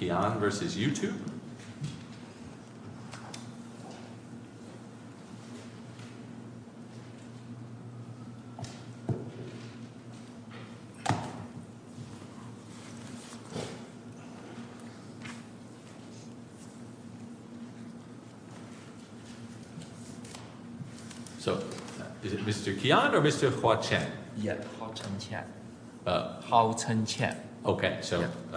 Kian versus YouTube. So, is it Mr. Kian or Mr. Hua Chen? Yeah, Hao Chen Qian. Hao Chen Qian. Okay, so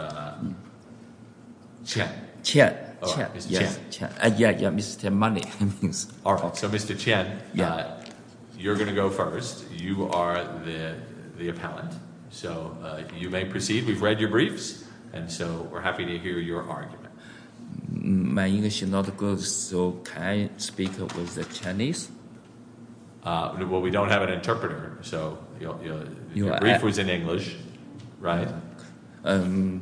Chen. Qian. Right, Mr. Yes, Chen. Yeah, Mr. Money means. All right, so Mr. Chen, Yeah. you're going to go first. You are the appellant, so you may proceed. We've read your briefs, and so we're happy to hear your argument. My English is not good, so can I speak with the Chinese? Well, we don't have an interpreter, so your brief was in English, right? I'm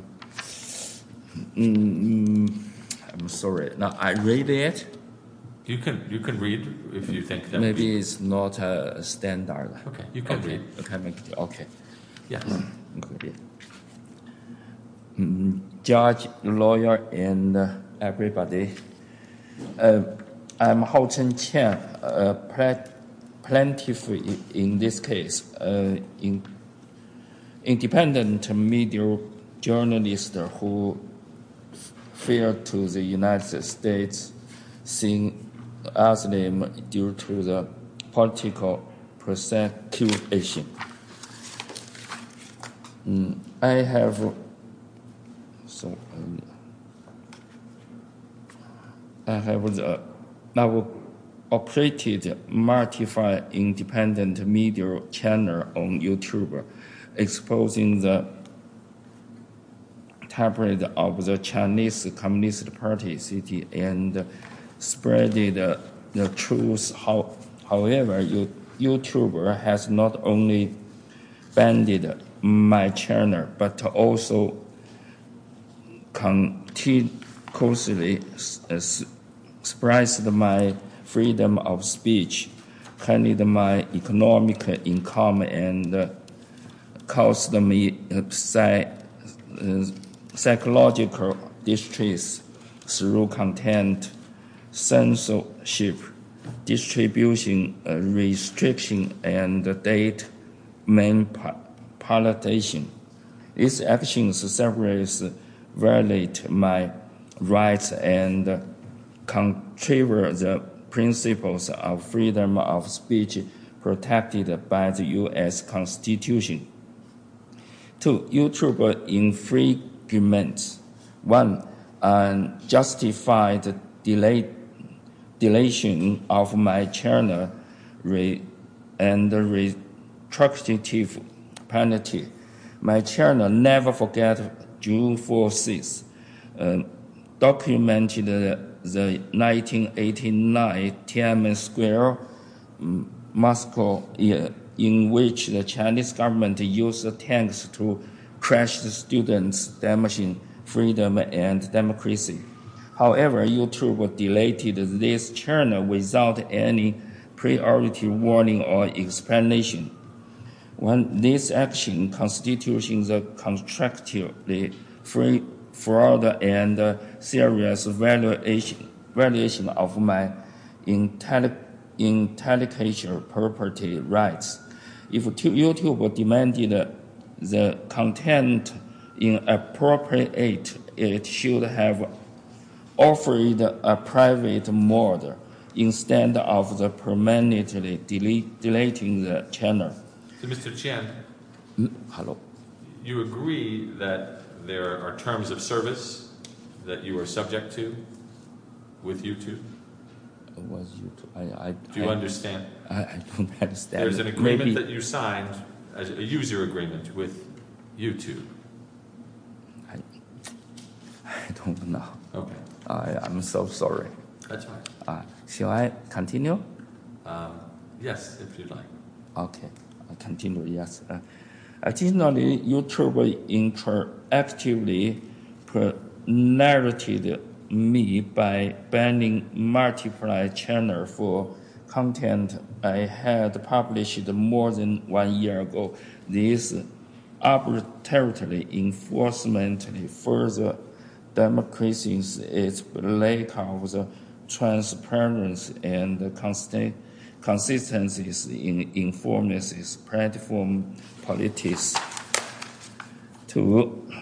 sorry. Now I read it. You can read if you think that. Maybe it's not a standard. Okay, you can read. Okay. Yes. Judge, lawyer, and everybody. I'm Hao Chen Qian, plaintiff in this case. Independent media journalist who fled to the United States seeking asylum due to the political persecution. I have now operated multiple independent media channel on YouTube, exposing the tabloid of the Chinese Communist Party city and spreading the truth. However, YouTube has not only banned my channel, but also continuously suppressed my freedom of speech, handled my economic income, and caused me psychological distress through content censorship, distribution restriction, and data manipulation. These actions seriously violate my rights and contravene the principles of freedom of speech protected by the U.S. Constitution. 2. YouTube infringements. 1. Unjustified deletion of my channel and retroactive penalty. My channel Never Forget June 4th documented the 1989 Tiananmen Square massacre in which the Chinese government used tanks to crush the students, damaging freedom and democracy. However, YouTube deleted this channel without any priority warning or explanation. When this action constitutes the contractually fraud and serious violation of my intellectual property rights. If YouTube demanded the content inappropriate, it should have offered a private mode instead of the permanently deleting the channel. So, Mr. Chen, hello. You agree that there are terms of service that you are subject to with YouTube? Was YouTube? Do you understand? I don't understand. There's an agreement that you signed, as a user agreement with YouTube. I don't know. Okay. I'm so sorry. That's fine. Shall I continue? Yes, if you'd like. Okay, I continue. Yes. Additionally, YouTube interactively narrated me by banning multiple channels for content I had published more than 1 year ago. This arbitrary enforcement further democracies its lack of the transparency and consistencies in information platform politics. To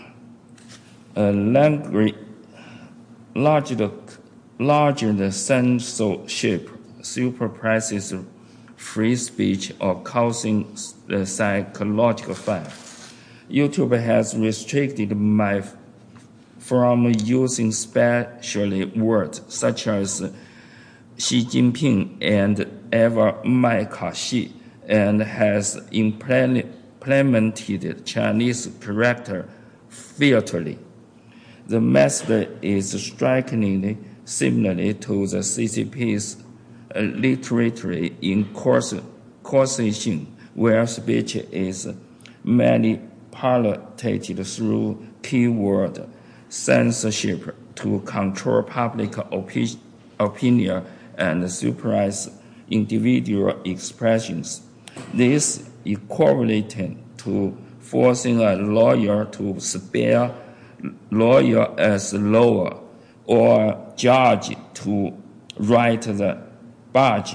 larger censorship suppresses free speech or causing psychological harm. YouTube has restricted my from using specially words such as Xi Jinping and Eva Mai Kaxi, and has implemented Chinese character filtering. The method is strikingly similar to the CCP's literature in causation, where speech is manipulated through keyword censorship to control public opinion and suppress individual expressions. This equivalent to forcing a lawyer to spell lawyer as lawyer, or judge to write the badge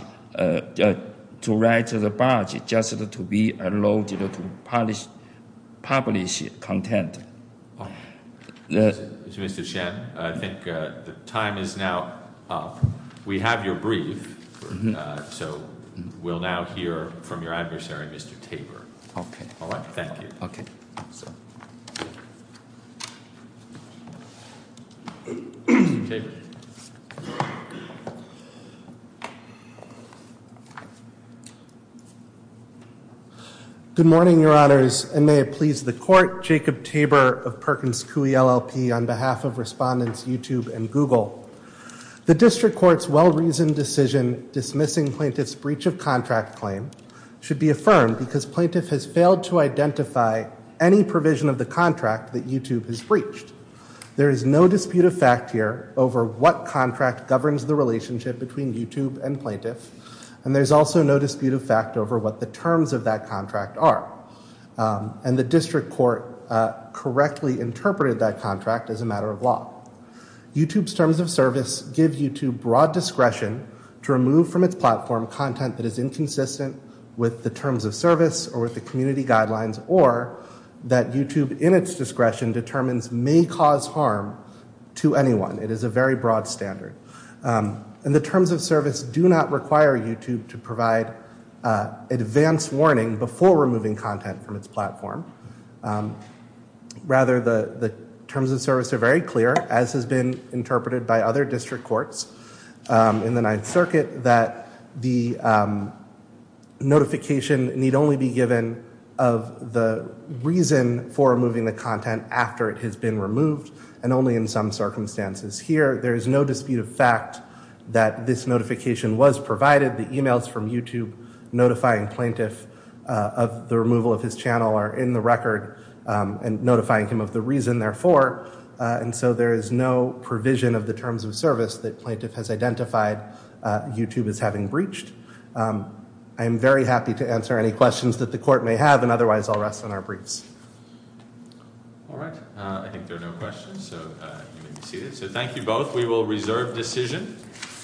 just to be allowed to publish content. Mr. Chen, I think the time is now up. We have your brief, so we'll now hear from your adversary, Mr. Tabor. Okay. All right, thank you. Okay. So. Mr. Tabor. Good morning, Your Honors, and may it please the Court, Jacob Tabor of Perkins Coie LLP on behalf of Respondents YouTube and Google. The District Court's well-reasoned decision dismissing plaintiff's breach of contract claim should be affirmed because plaintiff has failed to identify any provision of the contract that YouTube has breached. There is no dispute of fact here over what contract governs the relationship between YouTube and plaintiff, and there's also no dispute of fact over what the terms of that contract are. And the District Court correctly interpreted that contract as a matter of law. YouTube's terms of service give YouTube broad discretion to remove from its platform content that is inconsistent with the terms of service or with the community guidelines, or that YouTube, in its discretion, determines may cause harm to anyone. It is a very broad standard. And the terms of service do not require YouTube to provide advance warning before removing content from its platform. Rather, the terms of service are very clear, as has been interpreted by other district courts in the Ninth Circuit, that the notification need only be given of the reason for removing the content after it has been removed, and only in some circumstances. Here, there is no dispute of fact that this notification was provided. The emails from YouTube notifying plaintiff of the removal of his channel are in the record, and notifying him of the reason, therefore. And so there is no provision of the terms of service that plaintiff has identified YouTube as having breached. I am very happy to answer any questions that the court may have, and otherwise I'll rest on our briefs. All right. I think there are no questions, so you may be seated. So thank you both. We will reserve decision.